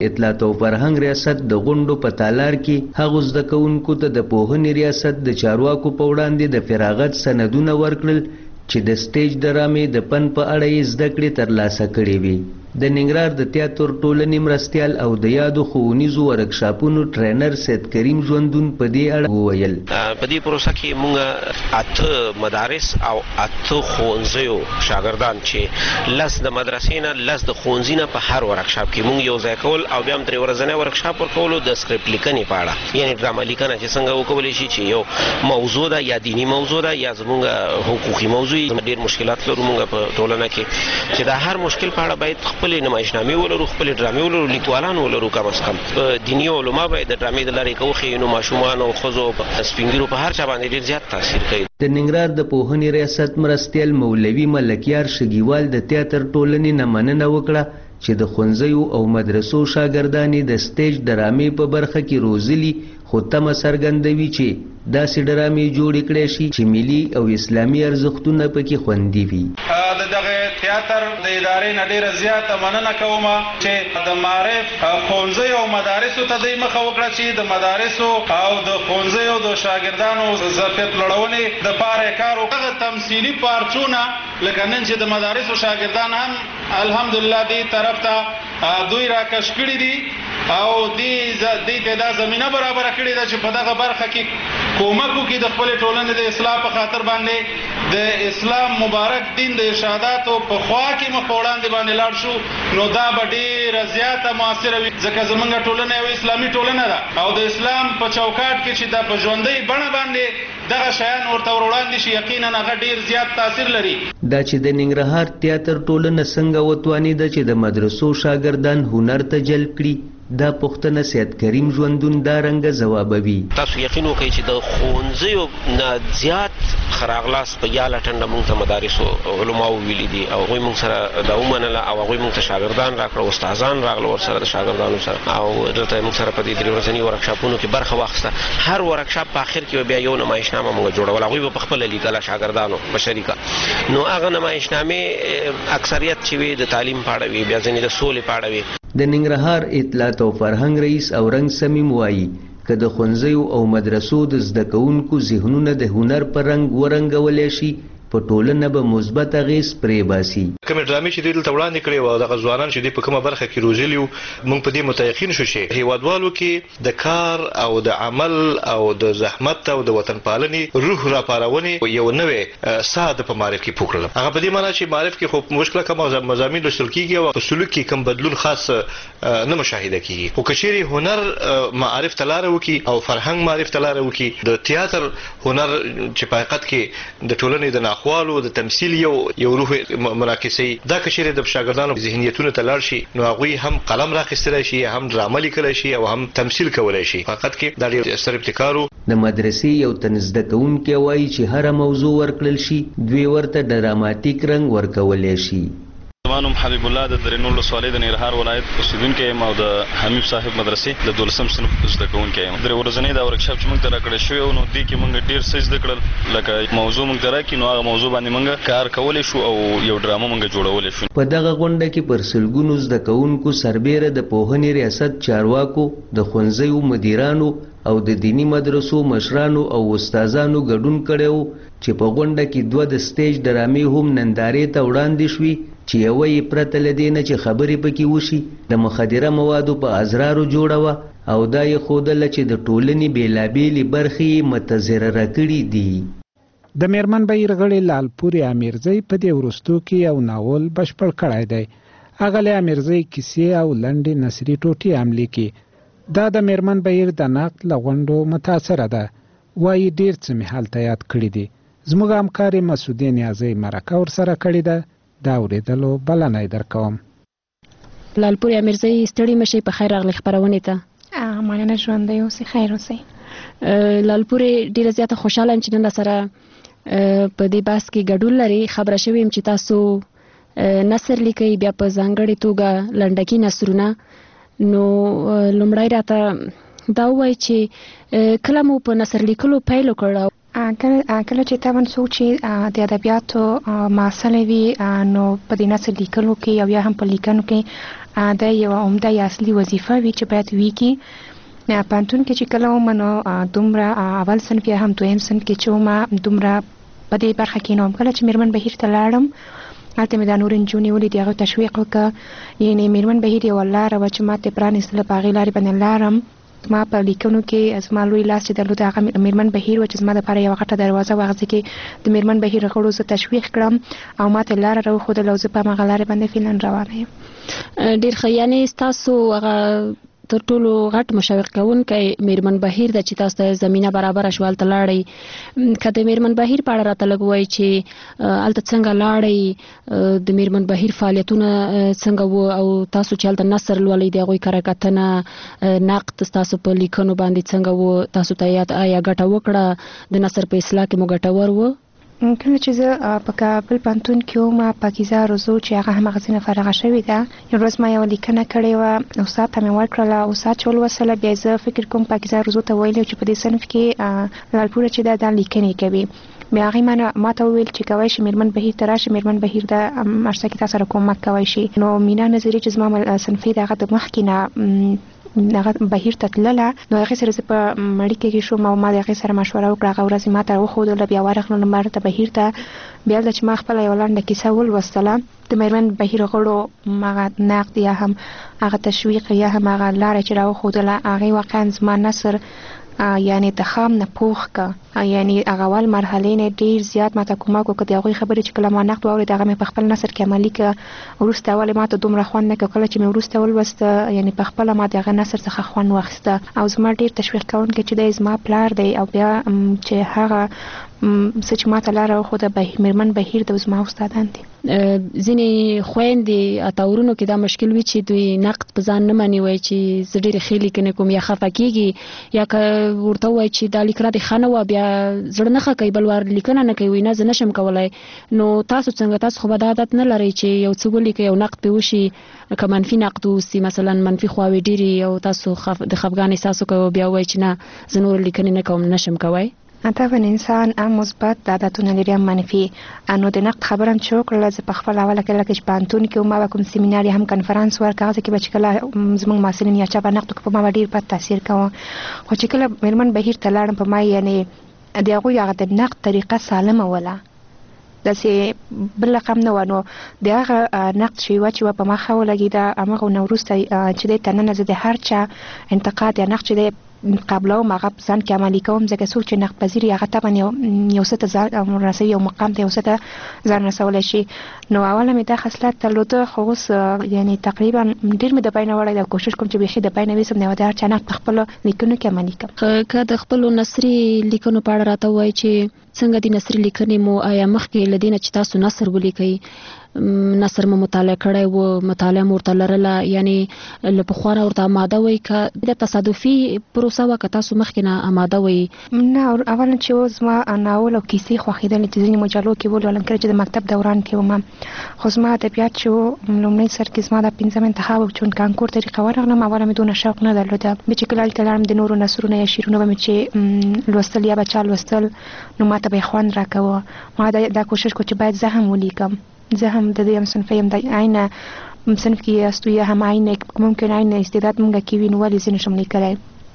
اطلاعات او فرهنګ ریاست د غونډو په تالار کې هغو زده کوونکو ته د پوهنې ریاست د چارواکو په وړاندې د فراغت سندونه ورکړل چې د سټیج ډرامې د فن په اړه یې زده کړې ترلاسه کړې وي. د ننګرهار د تیاتر ټولنې مرستیال او د یادو ښوونیزو ورکشاپونو ټرینر سید کریم ژوندون په دې اړه وویل. په دې پروسه کې موږ 8 مدارس او 8 ښوونځیو شاګردان چې لس د مدرسې نه لس د ښوونځي نه په هر ورکشاپ کې موږ یو ځای کول او بیا هم درې ورځنی ورکشاپ ورکولو د سکرپټ لیکنې په اړه، یعنې ډرامه لیکنه چې څنګه وکولی شي چې یو موضوع ده یا دینی موضوع ده یا زموږ حقوقي موضوع. ډېر مشکلات لرو موږ په ټولنه کې چې دا هر مشکل په اړه باید خپلې نمایشنامې ولرو، خپلې ډرامې ولرو، لیکوالان ولرو. کم از کم دیني علما باید د ډرامې د لارې وښیي، نو ماشومان او ښځو سپین ږیرو په هر چا باندې ډېر زیات تاثیر کوي. د ننګرهار د پوهنې ریاست مرستیال مولوي ملکیار شګیوال د تیاتر ټولنې نه مننه وکړه چې د ښوونځیو او مدرسو شاګردانې د سټیج ډرامې په برخه کې روزلي، خو تمه څرګندوي چې داسې ډرامې جوړې کړای شي چې ملي او اسلامي ارزښتونه پکې خوندي وي. د دغه تیاتر د ادارې نه ډېره زیاته مننه کوم چې د معارف ښوونځیو او مدارسو ته دوی مخه وکړه چې د مدارسو او د ښوونځیو د شاګردانو ظرفیت لوړونې دپاره یې کار وکړ. هغه تمثیلي پارچونه لکه نن چې د مدارسو شاګردان هم الحمدلله دې طرف ته دوی راکش کړي دي او دې ته دا زمینه برابره کړې ده چې په دغه برخه کې کومک وکړي د خپلې ټولنې د اصلاح په خاطر باندې د اسلام مبارک دین د ارشاداتو په خوا کې مخ په وړاندې باندې لاړ شو، نو دا به ډېره زیاته مؤثره وي ځکه زموږ ټولنه یو اسلامي ټولنه ده او د اسلام په چوکاټ کې چې دا په ژوندۍ بڼه باندې دغه شیان ورته وړاندې شي، یقینا هغه ډېر زیات تاثیر لري. دا چې د ننګرهار تیاتر ټولنه څنګه وتوانېده چې د مدرسو شاګردان هنر ته جلب کړي، دا پوښتنه سید کریم ژوندون دا رنګه ځوابوي. تاسو یقین وکړئ چې د ښوونځیو نه زیات خراغلاس په یاله ټنډه موږ ته مدارسو علماو ویلي دي او هغوی موږ سره دا ومنله او هغوی موږ ته شاګردان راکړه، استادان راغله ورسره د شاګردانو سره او دلته موږ سره په دې 3 ورځني ورکشاپونو کې برخه واخیسته. هر ورکشاپ په آخر کې بیا یو نمایشنامه موږ جوړوله، هغوی به په خپله لیکله شاګردانو په شریکه. نو هغه نمایشنامې اکثریت چې وي د تعلیم په اړه وي، بیا ځینې د سولې په اړه وي. د ننګرهار اطلاعات او فرهنګ رئیس اورنګ سمیم وایي که د ښوونځیو او مدرسو د زده کوونکو ذهنونه د هنر په رنګ ورنګولی شي، په ټولنه به مثبت اغېز پرې باسي. کومې ډرامې چې دوی دلته وړاندې کړې وه او دغه ځوانان چې دوی په کومه برخه کې روزلي وو، موږ په دې متیقین شو چې هیوادوالو کې د کار او د عمل او د زحمت او د وطن پالنې روح راپارونې یو نوې ساه د په معرف کې پوکړله. هغه په دې معنی چې معرف کې خو مشکله کوم مضامین لوستل کېږي او په سلوک کې کوم بدلون خاص نه مشاهده کېږي. خو که چیرې هنر معرف ته لاره وکړي او فرهنګ معرف ته لاره وکړي، د تیاتر هنر چې په حقیقت کې د ټولنې د ناخوالو د تمثیل یو روح منعکسوي، دا که چیرې د شاګردانو ذهنیتونو ته لاړ شي، نو هغوی هم قلم راخیستلی شي، هم ډرامه لیکلی شي او هم تمثیل کولی شي. حقیقت کې دا ډېر ستر ابتکار و. د مدرسې یو تن زده کوونکی وایي چې هره موضوع ورکړل شي دوی ورته ډراماتیک رنګ ورکولی شي. زما نوم حبیب الله د درینول ولسوالۍ د ننګرهار ولایت اوسېدونکی یم او د حمیب صاحب مدرسې د 12م صنف زده کوونکی یم. 3 ورځنی دا ورکشاپ چې موږ ته راکړی شوی و، نو دې کې موږ ډېر څه زده کړل. لکه موضوع موږ ته راکړي، نو هغه موضوع باندې موږ کار کولی شو او یو ډرامه موږ جوړولی شو. په دغه غونډه کې پر سلګونو زده کوونکو سربیره د پوهنې ریاست چارواکو، د ښوونځیو مدیرانو او د دینی مدرسو مشرانو او استادانو ګډون کړی و چې په غونډه کې 2 د سټیج ډرامې هم نندارې ته وړاندې شوي چې یوه یې پرته له دې نه چې خبرې پکې وشي د مخدره موادو په ازرارو جوړه وه او دا یې ښودله چې د ټولنې بېلابېلې برخې یې متضرره کړي دي. د میرمن بهیر غړي لالپورې امیرزی په دې وروستو کې یو ناول بشپړ کړی دی. اغلی امیرزی کیسې او لنډې نثري ټوټې هم لیکي. دا د میرمن بهیر د نقد له غونډو متاثره ده. وایي ډېر څه مې هلته یاد کړي دي. زموږ همکارې مسعودې نیازۍ مرکه ورسره کړې ده. دا اورېدلو بلنه یې درکوم. لالپورې امیرزی ستړي مشئ، په خیر راغلې خپرونې ته. مننه، ژوندی اوسئ، خیر اوسئ. لالپورې ډېره زیاته خوشحاله یم چې نن سره په دې بحث کې ګډون لري. خبره شوې یم چې تاسو نثر لیکئ، بیا په ځانګړې توګه لنډکي نثرونه. نو لومړی راته دا ووایئ چې کله مو په نثر لیکلو پیل وکړ کله چې تابن سوچي د ادبیاتو ماسلې وي نو په دې نثر لیکلو کې او یا هم په لیکنو کې د یو عمده یا اصلي وظیفه وي چې باید وي کې پانتون کې چې کله ومنو دومره اول صنف یا هم دویم صنف کې چې ومه دومره په دې برخه کې نوم کله چې میرمن بهیر ته لاړم هلته مې دا نور نجونې ولیدې هغه تشویق وکړه یعنی میرمن بهیر یوه لاره وه چې ما ته پرانیستله په هغې لارې باندې لاړم ما په لیکنو کې زما لوی لاس چې درلود هغه میرمن بهیر و چې زما دپاره یوه غټه دروازه وه هغه کې د میرمن بهیر غړو زه تشویق کړم او ما ته لاره راوښودله او زه په همغه لارې باندې فعلا روانه یم ډېر ښه یعنې ستاسو هغه تر ټولو غټ مشوق کوونکی میرمن بهیر ده چې تاسو ته زمینه برابره شوه هلته لاړئ که د میرمن بهیر په اړه راته لږ ووایئ چې هلته څنګه لاړئ د میرمن بهیر فعالیتونه څنګه وو او تاسو چې هلته نثر لولئ د هغوی کره کتنه نقد ستاسو په لیکنو باندې څنګه وو تاسو ته آیا ګټه وکړه د نثر په اصلاح کې مو ګټور وو کله چې زه په کابل پوهنتون کې وم پاکیزه روزو چې هغه همغسې نه فارغه شوې ده یو ورځ ما یوه لیکنه کړې وه استاد ته مې ورکړله استاد چې ولوستله بیا زه فکر کوم پاکیزه روزو ته ویلې چې په دې صنف کې لالپوره چې دا لیکنې کوي بیا هغې ما ته وویل چې کوی شي میرمن بهیر ته راشي میرمن بهیر د عرصه کې تا سره کومک کوی شي نو مینا نظري چې زما صنفي د هغه د مخکې نه هغه بهیر ته تلله نو هغې سره زه په مړیکې کې شوم او ما د هغې سره مشوره وکړه هغه ورځ ما ته وښودله بیا ورغلم ماته بهیر ته بیا هلته چې ما خپله یوه لنډه کیسه ولوستله د میرمن بهیر غړو هغه نقد یا هم هغه تشویق یا هم هغه لاره چې راوښودله هغې واقعا زما نثر یعنی د خام نه پوخ که یعنی هغه اول مرحلې نه ډېر زیات ماته کومک وکړ د هغوی خبرې چې کله ما نقد واورېد هغه مې په خپل نثر کې عملي کړه وروسته ولې ما ته دومره خوند نه کړ کله چې مې وروسته ولوسته یعنی په خپله ما د هغه نثر څخه خوند واخیسته او زما ډېر تشویق کوونکی چې دی زما پلار دی او بیا چې هغه څه چې ما ته لاره وښوده میرمن بهیر د زما استادان دي ځینې خویندې اتاورونو کې دا مشکل وي چې دوی نقد په ځان نه مني وایي چې زه ډېرې ښې لیکنې کوم یا خفه کېږي یا که ورته ووایي چې دا لیکنه دې ښه نه وه بیا زړه نه ښه کوي بل وار لیکنه نه کوي نه زه نشم کولی نو تاسو څنګه تاسو خو به دا عادت نه لرئ چې یو څه ولیکئ او نقد پرې وشي که منفي نقد اوسي مثلا منفي خواوې ډېرې او تاسو د خفګان احساس وکړئ بیا ووایي چې نه زه نور لیکنې نه کوم نشم کوی طبعا انسان هم مثبت عادتونه لري هم منفي نو د نقد خبره هم چې وکړله زه په خپله اوله کې لکه چې پوهنتون کې ما به کوم سیمینار یا هم کنفرانس ورکړه هغه کې به چې کله زموږ محصلین یا چا به نقد وکړه په ما به ډېر بد تاثیر کوه خو چې کله میرمن بهیر ته لاړم په ما یعنې د هغوی هغه د نقد طریقه سالمه وله داسې بل رقم نه وه نو د هغه نقد چې وه په ما ښه ولګېده همغه نه وروسته چې دی تننه زه د هر چا انتقاد یا نقد چې دی قبلوم هغه ځان کې عملي کوم ځکه څوک چې نقد پذیر هغه طبعا یو څه ته ځان رسوي یو مقام ته یو څه ته ځان رسولی شي نو اوله مې دا خصلت درلوده خو اوس یعنی تقریبا ډېر مې د پای نه وړی ده کوشش کوم چې بیخي د پای نه ویسم نو د هر چا نقد په خپلو لیکنو کې عملي کړم که د خپلو نثري لیکنو په اړه راته ووایي چې څنګه دي نثري لیکنې مو آیا مخکې له دې نه چې تاسو نثر ولیکئ نثر مو مطالعه کړی و مطالعه مو ورته لرله یعنې له پخوا نه ورته اماده وئ که د تصادفي پروسه وه که تاسو مخکې نه اماده وئ نه اولا چې و زما ناول او کیسې خوښېدلې چې ځینې مجلو کې ولولم کله چې د مکتب دوران کې وم خو زما ادبیات چې و لومړی سر کې زما دا پنځم انتخاب و چې کانکور طریقه ورغلم اوله مې دونه شوق نه درلوده بیا چې کله هلته لاړم د نورو نثرونه یا شعرونه به مې چې لوستل یا به چا لوستل نو ما ته به یې خوند راکوه ما دا کوشش کو چې باید زه هم ولیکم زه هم د دې هم صنف یم د عین صنف کې یاستو یا هم عین ممکن عین استعداد مونږ کې وي نو ولې زه نشم لیکلی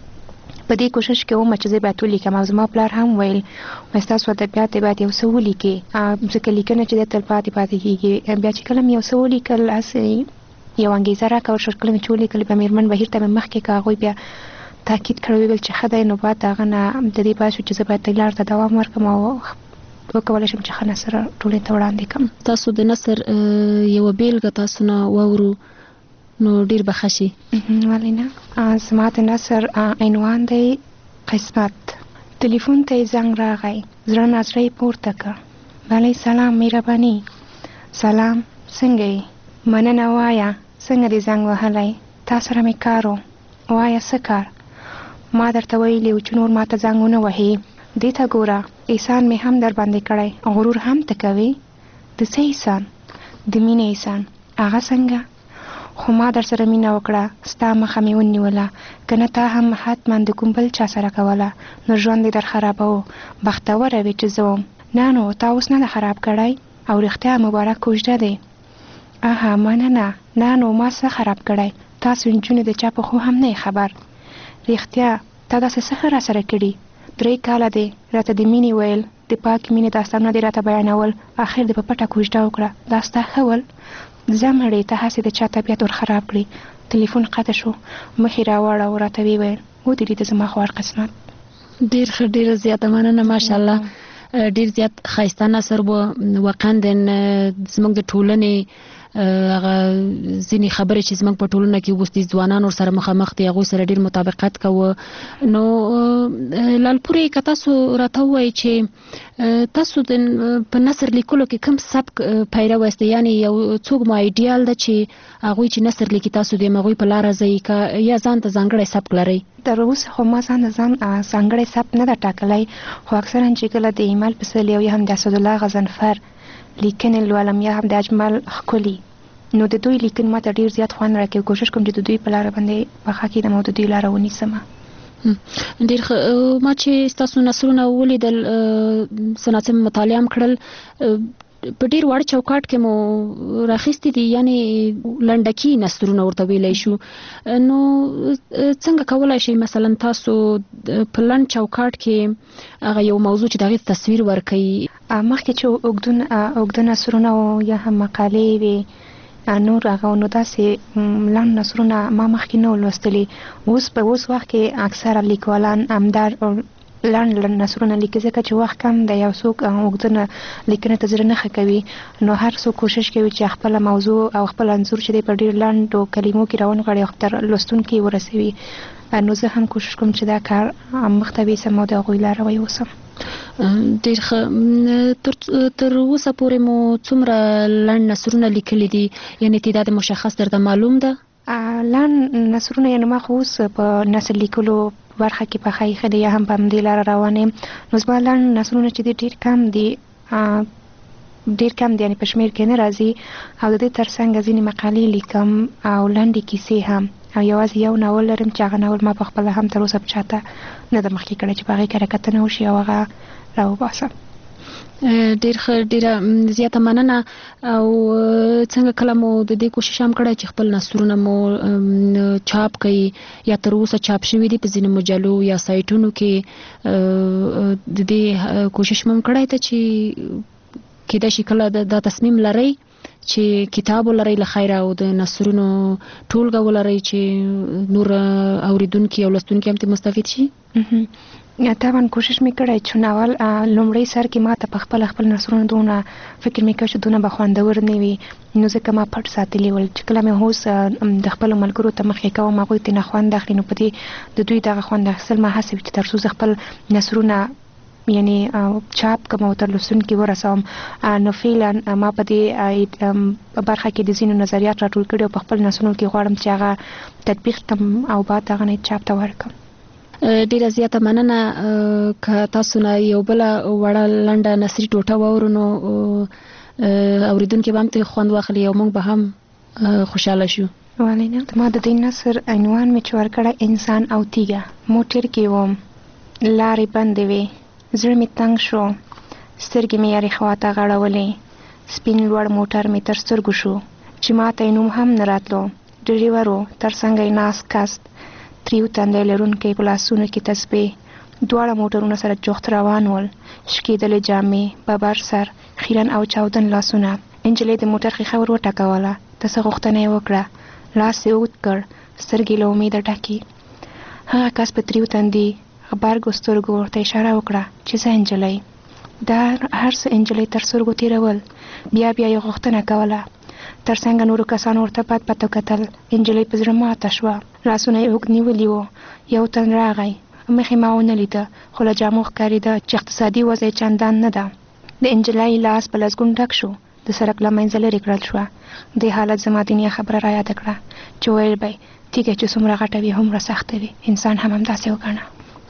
په دې کوشش کې وم چې زه باید ولیکم او زما پلار هم ویل ستاسو ادبیات باید یو څه ولیکې ځکه لیکنه چې دی تل پاتې کېږي بیا چې کله مې یو څه ولیکل هسې یو انګېزه راکړه ورشر کله مې چې ولیکل بیا میرمن بهیر ته مې مخکې که هغوی بیا تاکید کړی ویل چې ښه دی نو بعد د هغه نه د دې باعث شو چې زه باید دې لار ته دوام ورکړم او وکولی شم چې ښه نثر ټولنې ته وړاندې کړم تاسو د نثر یوه بیلګه تاسو نه واورو نو ډېر به ښه شي ولې نه زما د نثر عنوان دی قسمت تلیفون ته یې زنګ راغی زړه نظره یې پورته کړ بلی سلام مهرباني سلام څنګه یې مننه وایه څنګه دې زنګ وهلی تا سره مې کار و وایه څه کار ما درته ویلي و چې نور ما ته زنګ ونه وهې دې ته ګوره احسان مې هم در باندې کړی غرور هم ته کوي د څه احسان د مینې احسان هغه څنګه خو ما در سره مینه وکړه، ستا مخه مې ونیوله، که نه تا هم حتما د کوم بل چا سره کوله نو ژوند دې در خرابوه. بختوره وې چې زه وم. نه نو تا اوس نه ده خراب کړی او رښتیا مبارک کوژده دی. آها مننه. نه نو ما څه خراب کړی؟ تاسو نجونې د چا په خو هم نه خبر. رښتیا تا داسې څه را سره کړي؟ 3 کاله دی راته د مینې ویل، د پاک مینې داستانونه دې راته بیانول، اخر دې په پټه کوژده وکړه. دا ستا ښه ول؟ ځه مړې ته هسې د چا طبیعت ور خراب کړي. تلیفون قطع شو، مخې راواړه او راته ویې ویل ودې د زما خوار قسمت. ډېر ښه، ډېره زیاته مننه. ماشاءالله ډېر زیات ښایسته نثر و. واقعا زموږ د ټولنې هغه ځینې خبرې چې زموږ په ټولنه کې اوس د ځوانانو سره مخامخ دي هغوی سره ډېر مطابقت کوه. نو لالپورې که تاسو راته ووایئ چې تاسو په نثر لیکلو کې کوم سبک پیرو یاست؟ یعنې یو څوک مو ایډیال ده چې هغوی چې نثر لیکي تاسو د هغوی په لاره ځئ، که یا ځان ته ځانګړی سبک لرئ؟ تر اوسه خو ما ځان ځانګړی سبک نه ده ټاکلی، خو اکثرا چې کله د ایمل پسرلي او یا هم د اسدالله غضنفر لیکنې لولم یا هم د اجمل ښکلي، نو د دوی لیکن ما ته ډېر زیات خوند راکوي. کوشش کوم چې د دوی په لاره باندې پخه کېدم او د دوی لاره ونیسم. ډېر ښه. ما چې ستاسو نثرونه ولیدل، څه ناڅه مطالعه هم کړل، په ډېر وړ چوکاټ کې مو راخیستي دي، یعنې لنډکي نثرونه ورته ویلی شو. نو څنګه کولی شئ مثلا تاسو په لنډ چوکاټ کې هغه یو موضوع چې د هغې تصویر ورکوي؟ مخکې چې اوږده نثرونه او یا هم مقالې وې نور هغه، نو داسې لنډ نثرونه ما مخکې نه ولوستلي. اوس وخت کې اکثره لیکوالان همدار لنډ نثرونه لیکي، ځکه چې وخت کم دی. یو څوک اوږده لیکنې ته زړه نه ښه کوي، نو هر څوک کوشش کوي چې خپله موضوع او خپل انځور چې دی په ډېر لنډو کلمو کې راونغاړي او تر لوستونکي ورسوي. نو زه هم کوشش کوم چې دا کار مخته بیسم او د هغوی لاره ویوسم. ډېر ښه. تر اوسه پورې مو څومره لنډ نثرونه لیکلي دي؟ یعنې تعداد مشخص درته معلوم ده؟ لنډ نثرونه یعنې ما خو اوس په نثر لیکلو برخه کې پخه ایښې دی یا هم په همدې لاره روان یم. نو زما لنډ نثرونه چې دي ډېر کم دي، یعنې په شمېر کې نه راځي. او د دې تر څنګ ځینې مقالې لیکم او لنډې کیسې هم، او یوازې یو ناول لرم چې هغه ناول ما په خپله هم تر اوسه په چاته نه ده مخکې کړی چې په هغې کره کتنه وشي او هغه راوباسم. ډېر ښه، ډېره زیاته مننه. او څنګه کله مو د دې کوشش هم کړی چې خپل نثرونه مو چاپ کړئ یا تر اوسه چاپ شوي دي په ځینې مجلو یا سایټونو کې؟ د دې کوشش مو هم کړی ته چې کېدای شي کله دا تصمیم لرئ چې کتاب ولرئ له خیره او د نثرونو ټولګه ولرئ چې نور اوریدونکي او لوستونکي هم ترې مستفید شي؟ طبعا کوشش مې کړی چې ناول لومړی سر کې ما ته په خپل نثرونه دونه فکر مې کړی چې دونه به خوندور نه وي، نو ځکه ما پټ ساتلي ول چې کله مې اوس د خپلو ملګرو ته مخکې کوم هغوی ترې نه خوند اخلي، نو په دې د دوی دغه خوند اخیستل ما هڅه وي چې تر څو زه خپل نثرونه یعنې چاپ کوم او تر لوستونکي ورسوم. نو فعلا ما په دې برخه کې د ځینو نظریات راټول کړي او په خپل نثرونو کې غواړم چې هغه تطبیق کړم او بعد هغه نه چاپ ته ورکړم. ډیره زیاته مننه. که تاسو نه یو بل وړه لنډه نثري ټوټه واورو نو اوریدونکي به هم ترې خوند واخلي او موږ به هم خوشحاله شو. ولې نه. ما د دې نثر عنوان مې چې ورکړی انسان او تیږه. موټر کې وم، لارې بندې وې، زړه مې تنګ شو، سترګې مې یارې خواته غړولې، سپین لوړ موټر مې تر سترګو شو چې ما ته یې نوم هم نه راتلو. ډریور و، تر څنګه یې ناست کست، تریو تندی لرونکی، په لاسونو کې تسبیح. دواړه موټرونه سره جوخت روان ول، شکېدلې جامې، ببر سر، خیرن او چاودن لاسونه. نجلۍ د موټر ښیښه ور وټکوله، د څه غوښتنه یې وکړه، لاس یې اوږد کړ، سترګې له امیده ډکې. هغه کس په تریو تندي غبرګو سترګو ورته اشاره وکړه چې زه نجلۍ. دا هر څه نجلۍ تر سترګو تېرول، بیا یې غوښتنه کوله. تر څنګه نورو کسانو ورته بد بد وکتل. نجلۍ په زړه ماته شوه، لاسونه یې اوږد نیولي وو. یو تن راغی، مخې ما ونه لیده، خو له جامو ښکارېده چې اقتصادي وضع یې چندان نه ده. د نجلۍ لاس په لسګون ډک شو، د سړک له منځه لرې کړل شوه. دې حالت زما دنیا خبره را یاده کړه چې ویل به یې تیږه چې څومره غټه وي هومره سخته وي، انسان هم همداسې وګڼه.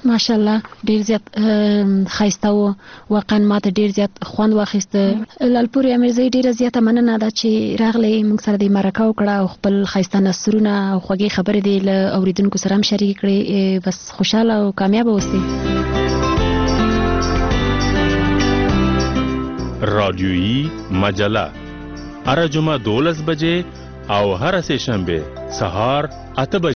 ماشاءالله ډیر زیات ښایسته و، واقعا ماته ډیر زیات خوند واخیسته. لالپورې امیرزۍ ډیره زیاته مننه ده چې راغلی موږ سره د مرکه وکړه او خپل ښایسته نثرونه او خوږې خبرې دې له اوریدونکو سره هم شریک کړې. بس خوشحاله او کامیابه اوسئ. رادیویی مجله هر جمعه 12 بجې او هر سه شنبه سهار 8